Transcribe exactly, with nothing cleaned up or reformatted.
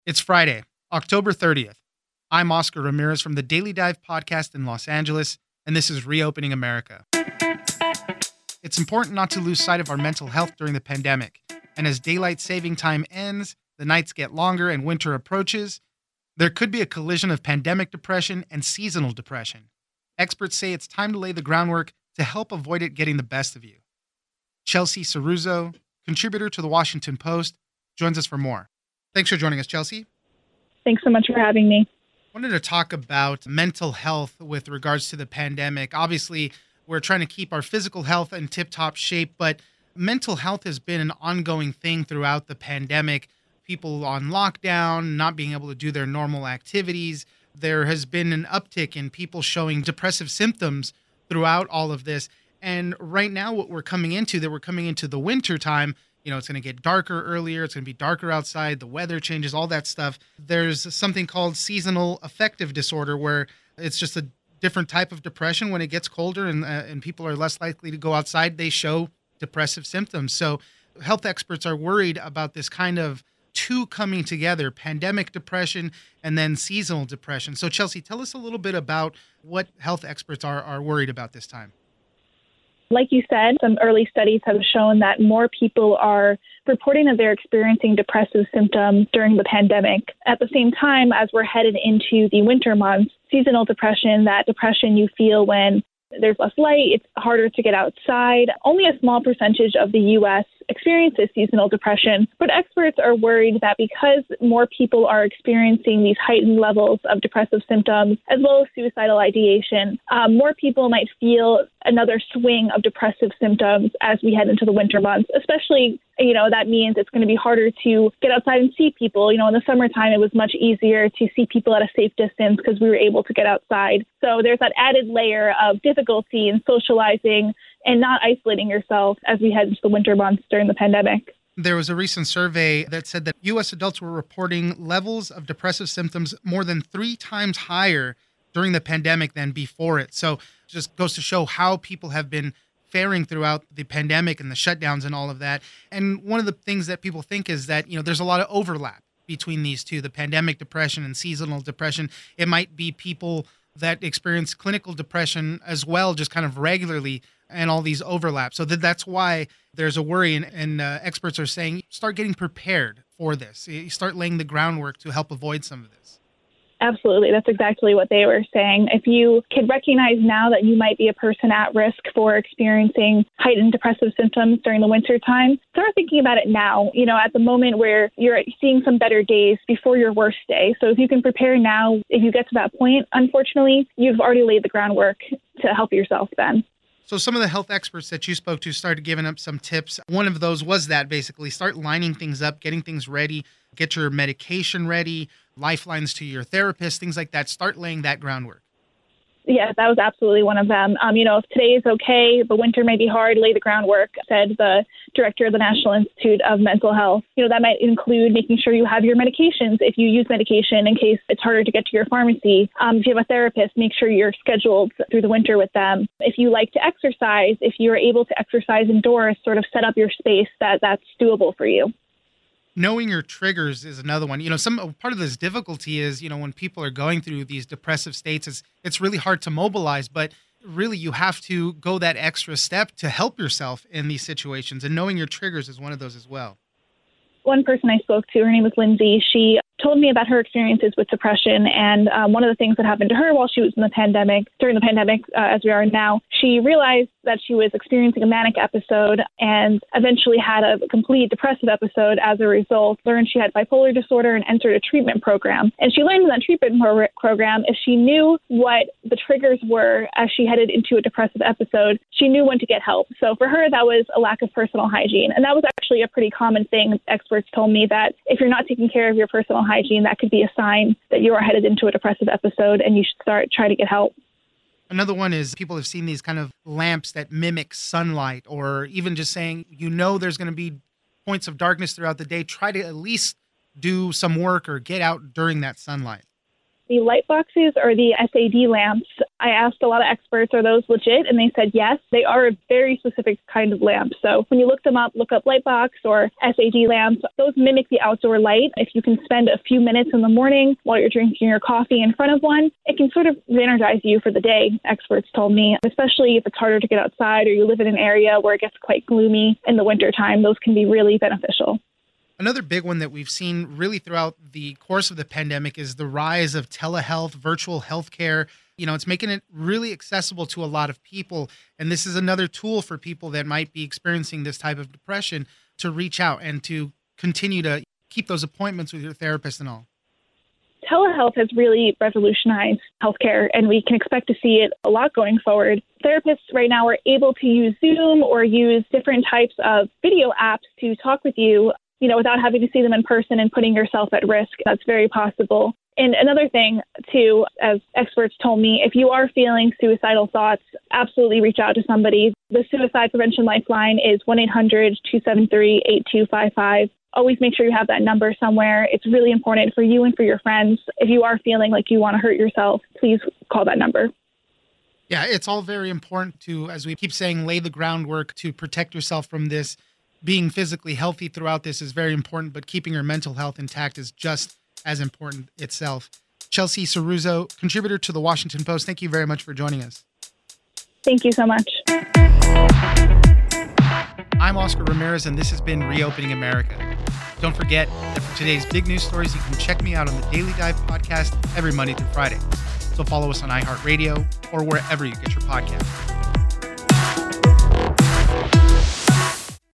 It's Friday, October thirtieth. I'm Oscar Ramirez from the Daily Dive podcast in Los Angeles, and this is Reopening America. It's important not to lose sight of our mental health during the pandemic. And as daylight saving time ends, the nights get longer and winter approaches, there could be a collision of pandemic depression and seasonal depression. Experts say it's time to lay the groundwork to help avoid it getting the best of you. Chelsea Ceruzzo, contributor to the Washington Post, joins us for more. Thanks for joining us, Chelsea. Thanks so much for having me. I wanted to talk about mental health with regards to the pandemic. Obviously, we're trying to keep our physical health in tip-top shape, but mental health has been an ongoing thing throughout the pandemic. People on lockdown, not being able to do their normal activities. There has been an uptick in people showing depressive symptoms throughout all of this. And right now, what we're coming into, that we're coming into the winter time, you know, it's going to get darker earlier. It's going to be darker outside. The weather changes, all that stuff. There's something called seasonal affective disorder, where it's just a different type of depression. When it gets colder and, uh, and people are less likely to go outside, they show depressive symptoms. So health experts are worried about this kind of two coming together, pandemic depression and then seasonal depression. So Chelsea, tell us a little bit about what health experts are, are worried about this time. Like you said, some early studies have shown that more people are reporting that they're experiencing depressive symptoms during the pandemic. At the same time, as we're headed into the winter months, seasonal depression, that depression you feel when there's less light, it's harder to get outside. Only a small percentage of the U S experiences seasonal depression, but experts are worried that because more people are experiencing these heightened levels of depressive symptoms, as well as suicidal ideation, um, more people might feel another swing of depressive symptoms as we head into the winter months, especially, you know, that means it's going to be harder to get outside and see people. You know, in the summertime, it was much easier to see people at a safe distance because we were able to get outside. So there's that added layer of difficulty in socializing and not isolating yourself as we head into the winter months during the pandemic. There was a recent survey that said that U S adults were reporting levels of depressive symptoms more than three times higher during the pandemic than before it. So it just goes to show how people have been faring throughout the pandemic and the shutdowns and all of that. And one of the things that people think is that, you know, there's a lot of overlap between these two, the pandemic depression and seasonal depression. It might be people that experience clinical depression as well, just kind of regularly, and all these overlaps. So that, that's why there's a worry, and, and uh, experts are saying start getting prepared for this. You start laying the groundwork to help avoid some of this. Absolutely. That's exactly what they were saying. If you can recognize now that you might be a person at risk for experiencing heightened depressive symptoms during the winter time, start thinking about it now, you know, at the moment where you're seeing some better days before your worst day. So if you can prepare now, if you get to that point, unfortunately, you've already laid the groundwork to help yourself then. So some of the health experts that you spoke to started giving up some tips. One of those was that basically start lining things up, getting things ready, get your medication ready, lifelines to your therapist, things like that. Start laying that groundwork. Yeah, that was absolutely one of them. Um, you know, if today is okay, but winter may be hard, lay the groundwork, said the director of the National Institute of Mental Health. You know, that might include making sure you have your medications if you use medication in case it's harder to get to your pharmacy. Um, if you have a therapist, make sure you're scheduled through the winter with them. If you like to exercise, if you're able to exercise indoors, sort of set up your space that that's doable for you. Knowing your triggers is another one. You know, some part of this difficulty is, you know, when people are going through these depressive states, it's, it's really hard to mobilize, but really you have to go that extra step to help yourself in these situations. And knowing your triggers is one of those as well. One person I spoke to, her name was Lindsay. She told me about her experiences with depression. And um, one of the things that happened to her while she was in the pandemic, during the pandemic, uh, as we are now, she realized that she was experiencing a manic episode and eventually had a complete depressive episode as a result, learned she had bipolar disorder and entered a treatment program. And she learned in that treatment pro- program, if she knew what the triggers were as she headed into a depressive episode, she knew when to get help. So for her, that was a lack of personal hygiene. And that was actually a pretty common thing. Experts told me that if you're not taking care of your personal hygiene, that could be a sign that you are headed into a depressive episode and you should start trying to get help. Another one is people have seen these kind of lamps that mimic sunlight, or even just saying, you know, there's going to be points of darkness throughout the day. Try to at least do some work or get out during that sunlight. the light boxes or the S A D lamps, I asked a lot of experts, are those legit? And they said yes, they are a very specific kind of lamp. So when you look them up, look up light box or S A D lamps. Those mimic the outdoor light. If you can spend a few minutes in the morning while you're drinking your coffee in front of one, it can sort of re-energize you for the day, experts told me, especially if it's harder to get outside or you live in an area where it gets quite gloomy in the wintertime. Those can be really beneficial. Another big one that we've seen really throughout the course of the pandemic is the rise of telehealth, virtual healthcare. You know, it's making it really accessible to a lot of people. And this is another tool for people that might be experiencing this type of depression to reach out and to continue to keep those appointments with your therapist and all. Telehealth has really revolutionized healthcare, and we can expect to see it a lot going forward. Therapists right now are able to use Zoom or use different types of video apps to talk with you, you know, without having to see them in person and putting yourself at risk. That's very possible. And another thing, too, as experts told me, if you are feeling suicidal thoughts, absolutely reach out to somebody. The Suicide Prevention Lifeline is one eight hundred two seven three eight two five five. Always make sure you have that number somewhere. It's really important for you and for your friends. If you are feeling like you want to hurt yourself, please call that number. Yeah, it's all very important to, as we keep saying, lay the groundwork to protect yourself from this. Being physically healthy throughout this is very important, but keeping your mental health intact is just as important itself. Chelsea Ceruso, contributor to the Washington Post, thank you very much for joining us. Thank you so much. I'm Oscar Ramirez, and this has been Reopening America. Don't forget that for today's big news stories, you can check me out on the Daily Dive podcast every Monday through Friday. So follow us on iHeartRadio or wherever you get your podcasts.